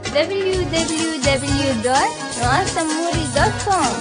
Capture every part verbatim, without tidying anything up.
دبليو دبليو دبليو دوت نوار سموري دوت كوم.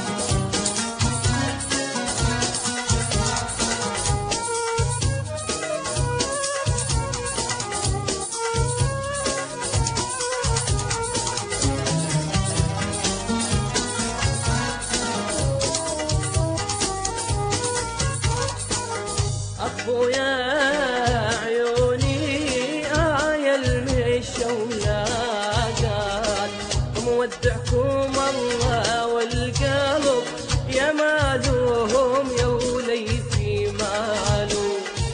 أخويا عيوني آية المشى ولاقات مودعكم الله والقلب يا مالوهم يا وليتي مالو.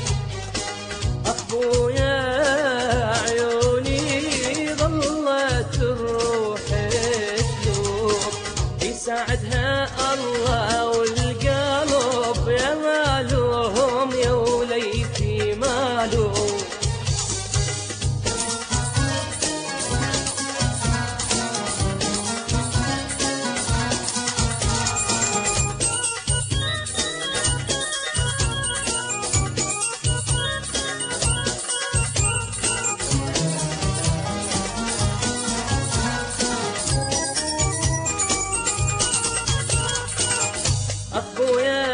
أخويا عيوني ظلت الروح تلوم يساعدها الله والقلب يا مالوهم يا وليتي مالو. أخويا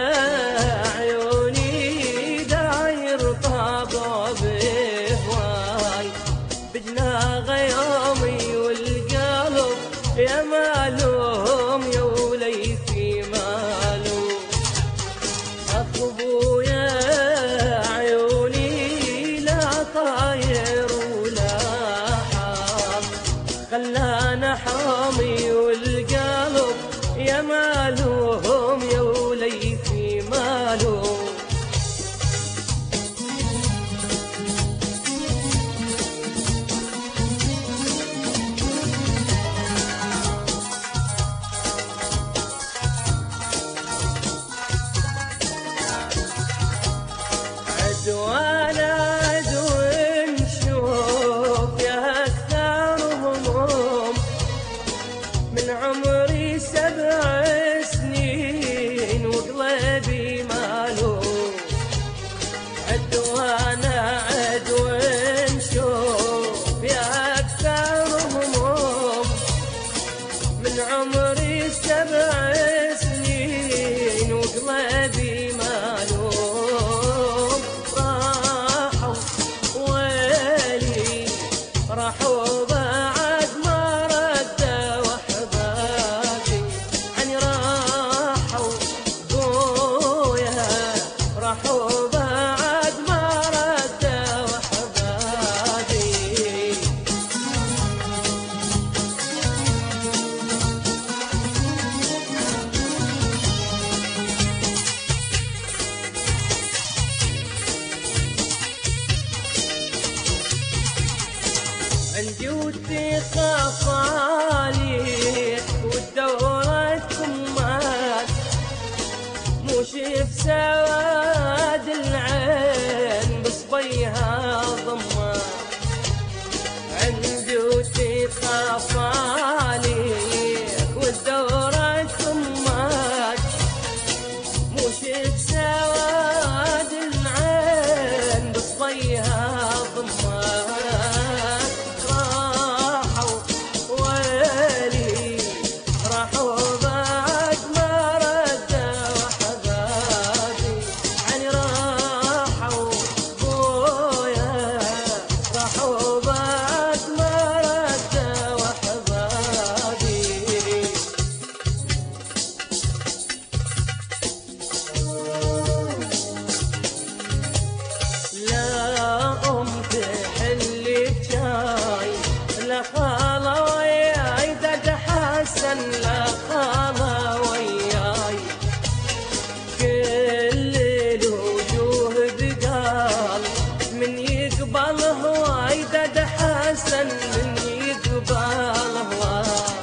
عيوني داير طابع بهواي بجناغ يومي والقلب يا مالوهم يا وليتي مالو. أخويا عيوني لا طاير ولا حام خلانا حامي والقلب يا مالوهم يا وليتي مالو. عدوانا عدو نشوف يا أكثر هموم من عمري سبع سنين وقلبي مالو. عدوانا عدو نشوف يا أكثر هموم من عمري سبع سنين وقلبي مالو. راحوا ويلي راحوا بعد ما ردوا أحبابي عني راحوا بويا راحوا بعد ما ردوا أحبابي. عندي وثيقة صالح ودورتكم مات مو شف سواد العين بس بيها ضمان. عندي وثيقة صالح ودورتكم مات مو شف سواد العين بس بيها ضمان. راحوا بعد ما ردوا أحبابي عني راحوا بويا راحوا بعد ما ردوا أحبابي. لا أم تحلي بجاي لا خالة وياي دد حسن لا خالة وياي كل الوجوه بقال من يقبل هواي دد حسن من يقبل هواي.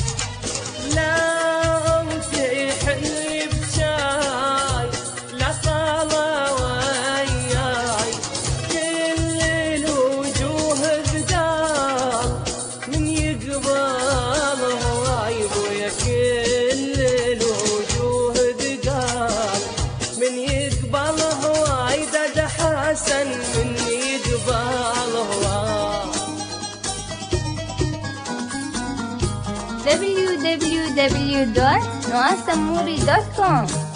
لا أم تحلي بجاي لا خالة وياي كل الوجوه بقال من يقبل هواي بويا كل الوجوه بقال من يقبل هواي دد حسن من يقبل هواي. w w w دوت نواف سموري دوت كوم.